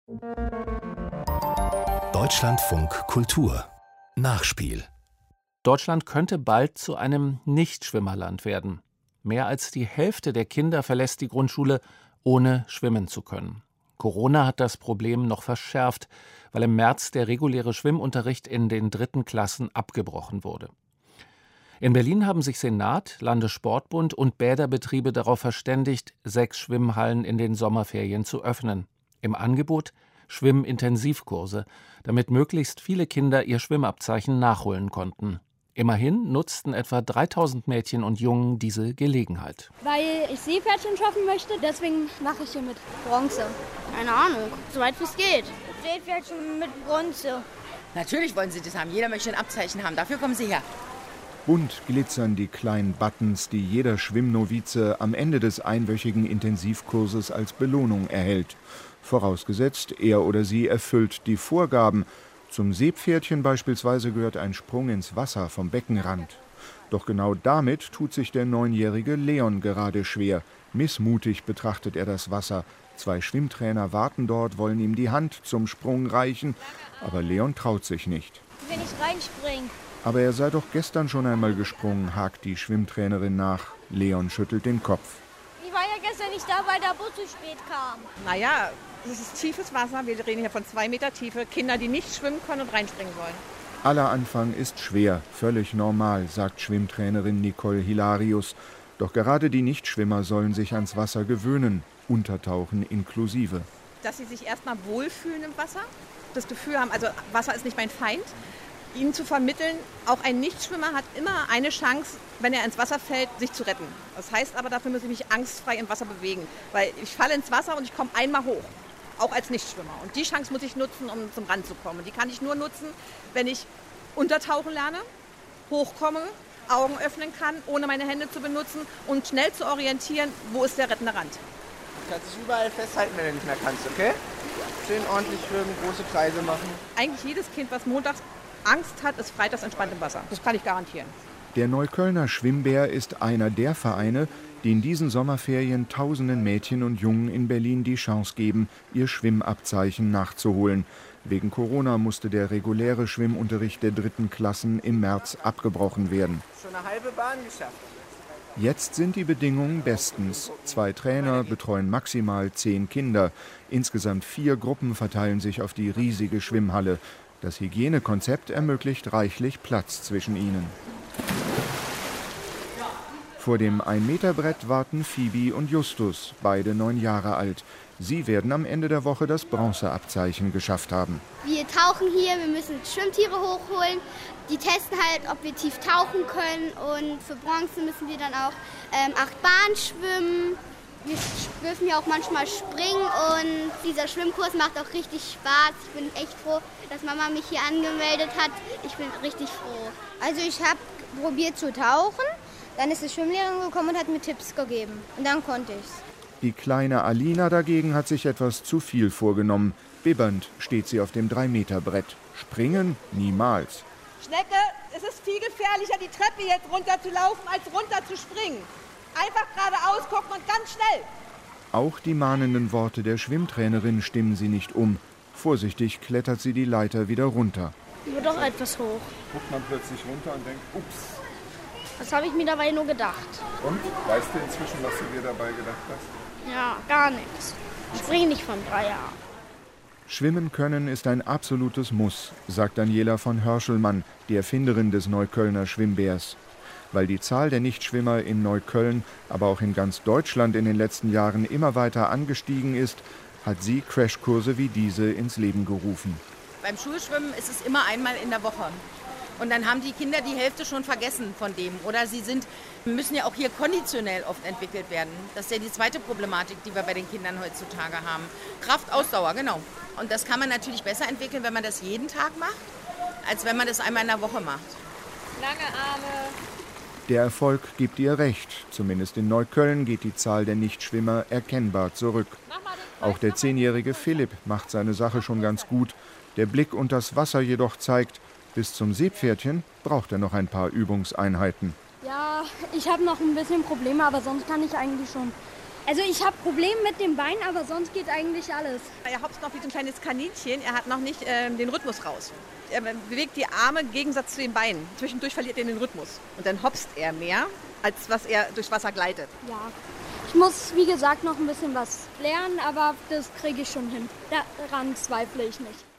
Deutschlandfunk Kultur Nachspiel. Deutschland könnte bald zu einem Nichtschwimmerland werden. Mehr als die Hälfte der Kinder verlässt die Grundschule, ohne schwimmen zu können. Corona hat das Problem noch verschärft, weil im März der reguläre Schwimmunterricht in den 3. Klassen abgebrochen wurde. In Berlin haben sich Senat, Landessportbund und Bäderbetriebe darauf verständigt, 6 Schwimmhallen in den Sommerferien zu öffnen. Im Angebot Schwimmintensivkurse, damit möglichst viele Kinder ihr Schwimmabzeichen nachholen konnten. Immerhin nutzten etwa 3000 Mädchen und Jungen diese Gelegenheit. Weil ich Seepferdchen schaffen möchte, deswegen mache ich hier mit Bronze. Keine Ahnung, so weit wie es geht. Seepferdchen mit Bronze. Natürlich wollen sie das haben, jeder möchte ein Abzeichen haben, dafür kommen sie her. Bunt glitzern die kleinen Buttons, die jeder Schwimmnovize am Ende des einwöchigen Intensivkurses als Belohnung erhält. Vorausgesetzt, er oder sie erfüllt die Vorgaben. Zum Seepferdchen beispielsweise gehört ein Sprung ins Wasser vom Beckenrand. Doch genau damit tut sich der 9-jährige Leon gerade schwer. Missmutig betrachtet er das Wasser. 2 Schwimmtrainer warten dort, wollen ihm die Hand zum Sprung reichen. Aber Leon traut sich nicht. Wenn ich reinspringe. Aber er sei doch gestern schon einmal gesprungen, hakt die Schwimmtrainerin nach. Leon schüttelt den Kopf. Ich war ja gestern nicht da, weil der Bus zu spät kam. Naja, es ist tiefes Wasser. Wir reden hier von 2 Meter Tiefe. Kinder, die nicht schwimmen können und reinspringen wollen. Aller Anfang ist schwer, völlig normal, sagt Schwimmtrainerin Nicole Hilarius. Doch gerade die Nichtschwimmer sollen sich ans Wasser gewöhnen, Untertauchen inklusive. Dass sie sich erstmal wohlfühlen im Wasser, das Gefühl haben, also Wasser ist nicht mein Feind. Ihnen zu vermitteln, auch ein Nichtschwimmer hat immer eine Chance, wenn er ins Wasser fällt, sich zu retten. Das heißt aber, dafür muss ich mich angstfrei im Wasser bewegen. Weil ich falle ins Wasser und ich komme einmal hoch, auch als Nichtschwimmer. Und die Chance muss ich nutzen, um zum Rand zu kommen. Und die kann ich nur nutzen, wenn ich untertauchen lerne, hochkomme, Augen öffnen kann, ohne meine Hände zu benutzen und schnell zu orientieren, wo ist der rettende Rand. Du kannst dich überall festhalten, wenn du nicht mehr kannst, okay? Schön ordentlich schwimmen, große Kreise machen. Eigentlich jedes Kind, was montags Angst hat, ist freitags entspannt im Wasser. Das kann ich garantieren. Der Neuköllner Schwimmbär ist einer der Vereine, die in diesen Sommerferien tausenden Mädchen und Jungen in Berlin die Chance geben, ihr Schwimmabzeichen nachzuholen. Wegen Corona musste der reguläre Schwimmunterricht der 3. Klassen im März abgebrochen werden. Schon eine halbe Bahn geschafft. Jetzt sind die Bedingungen bestens. 2 Trainer betreuen maximal 10 Kinder. Insgesamt 4 Gruppen verteilen sich auf die riesige Schwimmhalle. Das Hygienekonzept ermöglicht reichlich Platz zwischen ihnen. Vor dem 1-Meter-Brett warten Phoebe und Justus, beide 9 Jahre alt. Sie werden am Ende der Woche das Bronzeabzeichen geschafft haben. Wir tauchen hier, wir müssen Schwimmtiere hochholen. Die testen halt, ob wir tief tauchen können. Und für Bronze müssen wir dann auch 8 Bahnen schwimmen. Wir dürfen ja auch manchmal springen und dieser Schwimmkurs macht auch richtig Spaß. Ich bin echt froh, dass Mama mich hier angemeldet hat. Ich bin richtig froh. Also ich habe probiert zu tauchen, dann ist die Schwimmlehrerin gekommen und hat mir Tipps gegeben. Und dann konnte ich's. Die kleine Alina dagegen hat sich etwas zu viel vorgenommen. Bibbernd steht sie auf dem 3-Meter-Brett. Springen niemals. Schnecke, es ist viel gefährlicher, die Treppe jetzt runter zu laufen, als runter zu springen. Einfach geradeaus gucken und ganz schnell. Auch die mahnenden Worte der Schwimmtrainerin stimmen sie nicht um. Vorsichtig klettert sie die Leiter wieder runter. Nur doch etwas hoch. Guckt man plötzlich runter und denkt, ups. Das habe ich mir dabei nur gedacht. Und? Weißt du inzwischen, was du dir dabei gedacht hast? Ja, gar nichts. Ich springe nicht von 3 Jahren. Schwimmen können ist ein absolutes Muss, sagt Daniela von Hörschelmann, die Erfinderin des Neuköllner Schwimmbärs. Weil die Zahl der Nichtschwimmer in Neukölln, aber auch in ganz Deutschland in den letzten Jahren immer weiter angestiegen ist, hat sie Crashkurse wie diese ins Leben gerufen. Beim Schulschwimmen ist es immer einmal in der Woche. Und dann haben die Kinder die Hälfte schon vergessen von dem. Oder sie müssen ja auch hier konditionell oft entwickelt werden. Das ist ja die zweite Problematik, die wir bei den Kindern heutzutage haben. Kraft, Ausdauer, genau. Und das kann man natürlich besser entwickeln, wenn man das jeden Tag macht, als wenn man das einmal in der Woche macht. Lange Arme. Der Erfolg gibt ihr recht. Zumindest in Neukölln geht die Zahl der Nichtschwimmer erkennbar zurück. Auch der 10-jährige Philipp macht seine Sache schon ganz gut. Der Blick unter das Wasser jedoch zeigt, bis zum Seepferdchen braucht er noch ein paar Übungseinheiten. Ja, ich habe noch ein bisschen Probleme, aber sonst kann ich eigentlich schon Also ich habe Probleme mit dem Bein, aber sonst geht eigentlich alles. Er hopst noch wie so ein kleines Kaninchen, er hat noch nicht den Rhythmus raus. Er bewegt die Arme im Gegensatz zu den Beinen. Zwischendurch verliert er den Rhythmus. Und dann hopst er mehr, als was er durchs Wasser gleitet. Ja, ich muss, wie gesagt, noch ein bisschen was lernen, aber das kriege ich schon hin. Daran zweifle ich nicht.